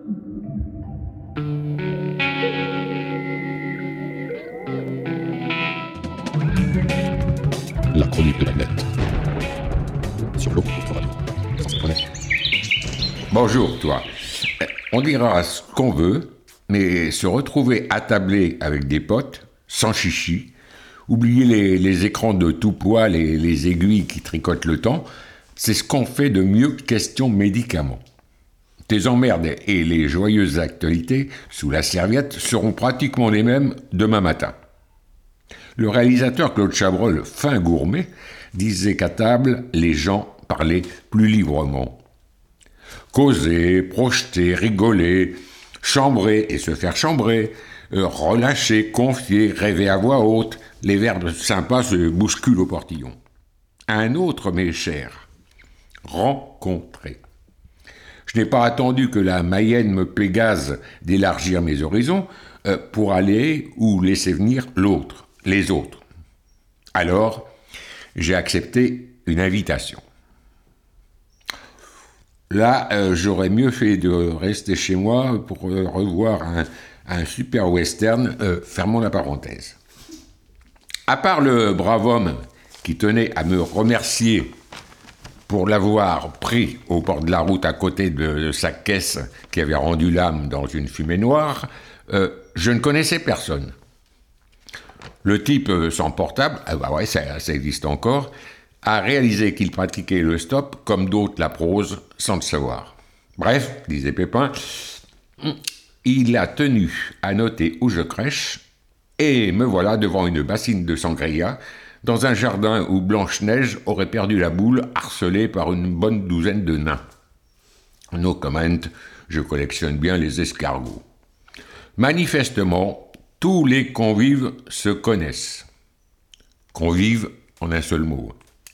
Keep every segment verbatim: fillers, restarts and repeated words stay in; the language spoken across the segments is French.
La chronique de la nette. Sur l'eau, radio. Bonjour, toi. On dira ce qu'on veut, mais se retrouver attablé avec des potes, sans chichi, oublier les, les écrans de tout poil et les aiguilles qui tricotent le temps, c'est ce qu'on fait de mieux question médicaments. Tes emmerdes et les joyeuses actualités sous la serviette seront pratiquement les mêmes demain matin. Le réalisateur Claude Chabrol, fin gourmet, disait qu'à table, les gens parlaient plus librement. Causer, projeter, rigoler, chambrer et se faire chambrer, euh, relâcher, confier, rêver à voix haute, les verbes sympas se bousculent au portillon. Un autre, mes chers, rencontrer. Je n'ai pas attendu que la Mayenne me pégase d'élargir mes horizons euh, pour aller ou laisser venir l'autre, les autres. Alors, j'ai accepté une invitation. Là, euh, j'aurais mieux fait de rester chez moi pour euh, revoir un, un super western, euh, fermons la parenthèse. À part le brave homme qui tenait à me remercier pour l'avoir pris au bord de la route à côté de, de sa caisse qui avait rendu l'âme dans une fumée noire, euh, je ne connaissais personne. Le type euh, sans portable, ah bah ouais, ça, ça existe encore, a réalisé qu'il pratiquait le stop comme d'autres la prose sans le savoir. Bref, disait Pépin, il a tenu à noter où je crèche et me voilà devant une bassine de sangria dans un jardin où Blanche-Neige aurait perdu la boule harcelée par une bonne douzaine de nains. No comment, je collectionne bien les escargots. Manifestement, tous les convives se connaissent. Convives en un seul mot.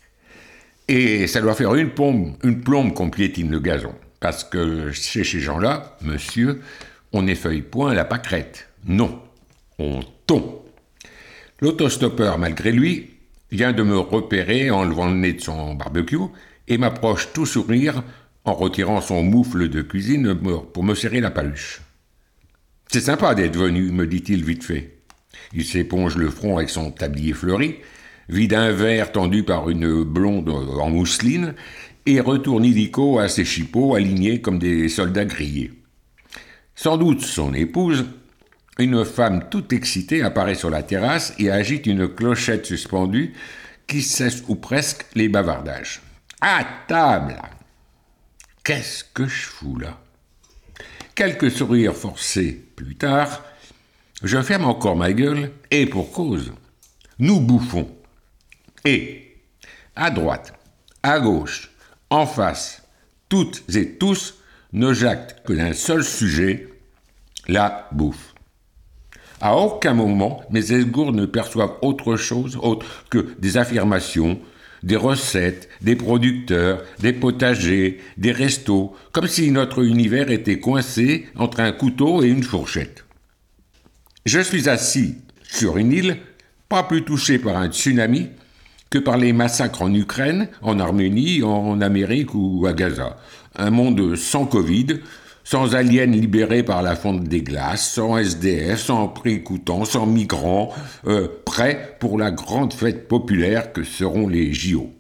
Et ça doit faire une plombe, une plombe qu'on piétine le gazon. Parce que chez ces gens-là, monsieur, on n'effeuille point la pâquerette. Non, on tombe. L'autostoppeur, malgré lui, vient de me repérer en levant le nez de son barbecue et m'approche tout sourire en retirant son moufle de cuisine pour me serrer la paluche. « C'est sympa d'être venu, me dit-il vite fait. » Il s'éponge le front avec son tablier fleuri, vide un verre tendu par une blonde en mousseline et retourne illico à ses chipots alignés comme des soldats grillés. Sans doute son épouse, une femme toute excitée apparaît sur la terrasse et agite une clochette suspendue qui cesse ou presque les bavardages. « À table ! Qu'est-ce que je fous là ?» Quelques sourires forcés plus tard, je ferme encore ma gueule et pour cause. Nous bouffons. Et, à droite, à gauche, en face, toutes et tous ne jactent que d'un seul sujet, la bouffe. À aucun moment, mes esgourdes ne perçoivent autre chose autre que des affirmations, des recettes, des producteurs, des potagers, des restos, comme si notre univers était coincé entre un couteau et une fourchette. Je suis assis sur une île, pas plus touché par un tsunami que par les massacres en Ukraine, en Arménie, en Amérique ou à Gaza. Un monde sans Covid, sans aliens libérés par la fonte des glaces, sans S D F, sans prix coûtant, sans migrants, euh, prêts pour la grande fête populaire que seront les J O.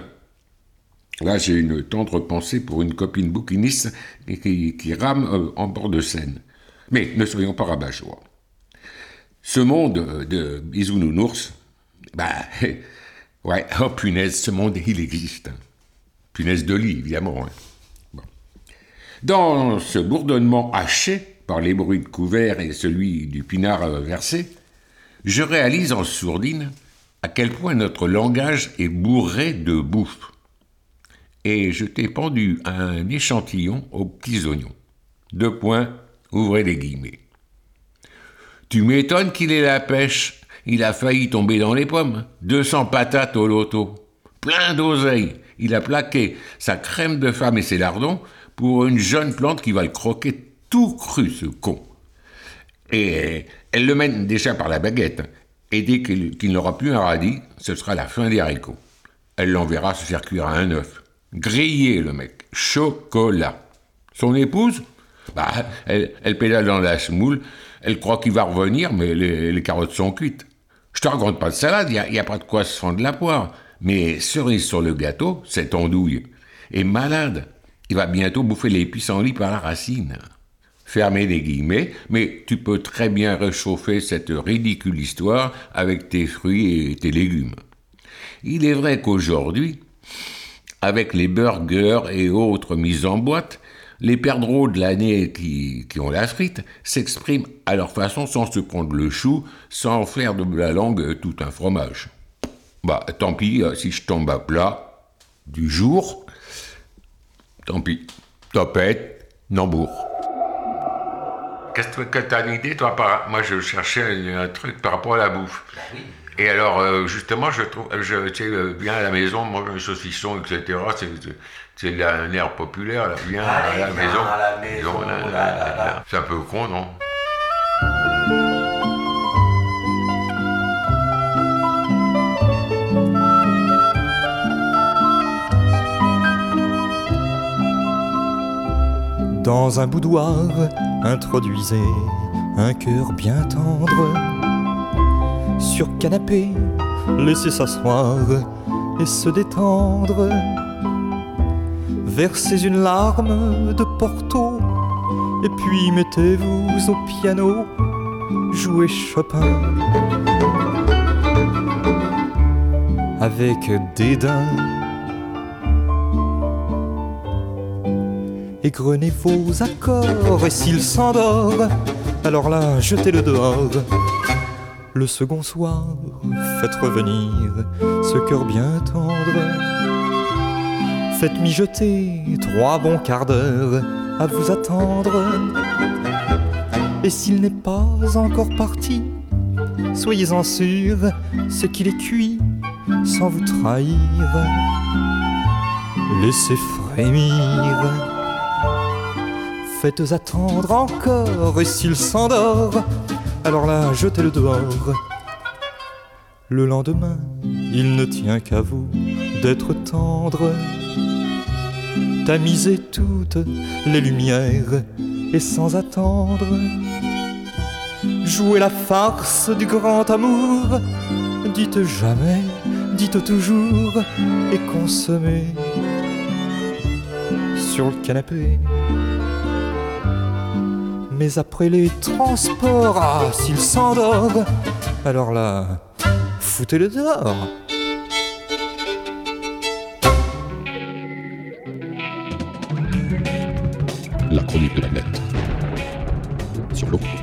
Là, j'ai une tendre pensée pour une copine bouquiniste qui, qui rame euh, en bord de Seine. Mais ne soyons pas rabat-joie. Ce monde de bisounours, bah, ouais, oh punaise, ce monde, il existe. Punaise de lit, évidemment. Hein. Bon. Dans ce bourdonnement haché par les bruits de couvert et celui du pinard versé, je réalise en sourdine à quel point notre langage est bourré de bouffe. Et je t'ai pendu un échantillon aux petits oignons. Deux points, ouvrez les guillemets. Tu m'étonnes qu'il ait la pêche. Il a failli tomber dans les pommes. deux cents patates au loto. Plein d'oseille. Il a plaqué sa crème de femme et ses lardons pour une jeune plante qui va le croquer tout cru, ce con. Et elle le mène déjà par la baguette. Et dès qu'il, qu'il n'aura plus un radis, ce sera la fin des haricots. Elle l'enverra se faire cuire à un œuf. Grillé, le mec. Chocolat. Son épouse, Bah, elle, elle pédale dans la semoule, elle croit qu'il va revenir, mais les, les carottes sont cuites. Je te raconte pas de salade, il n'y a, a pas de quoi se fendre la poire. Mais cerise sur le gâteau, cette andouille est malade. Il va bientôt bouffer les pissenlits par la racine. Fermez les guillemets, mais tu peux très bien réchauffer cette ridicule histoire avec tes fruits et tes légumes. Il est vrai qu'aujourd'hui, avec les burgers et autres mises en boîte, les perdreaux de l'année qui, qui ont la frite s'expriment à leur façon sans se prendre le chou, sans faire de la langue tout un fromage. Bah, tant pis si je tombe à plat du jour, tant pis, topette, Nambour. Qu'est-ce que tu as une idée, toi? par... Moi, je cherchais un, un truc par rapport à la bouffe. Bah oui. Et alors, euh, justement, je trouve, je, tu sais, viens à la maison, manger un saucisson, et cetera. C'est, c'est un air populaire, là. Viens Allez, à la viens maison. à la maison, Là, là, là, là, là, là. là. C'est un peu con, non? Dans un boudoir, introduisez un cœur bien tendre. Sur canapé, laissez s'asseoir et se détendre. Versez une larme de Porto et puis mettez-vous au piano, jouez Chopin. Avec dédain, égrenez vos accords, et s'il s'endort, alors là, jetez-le dehors. Le second soir, faites revenir ce cœur bien tendre. Faites mijoter trois bons quarts d'heure à vous attendre. Et s'il n'est pas encore parti, soyez-en sûr, c'est qu'il est cuit sans vous trahir. Laissez frémir. Faites attendre encore, et s'il s'endort, alors là, jetez-le dehors. Le lendemain, il ne tient qu'à vous d'être tendre. Tamisez toutes les lumières et sans attendre, jouez la farce du grand amour. Dites jamais, dites toujours, et consommez sur le canapé. Mais après les transports, ah, s'il s'endort, alors là, foutez-le dehors. La chronique de la nette. Sur l'eau.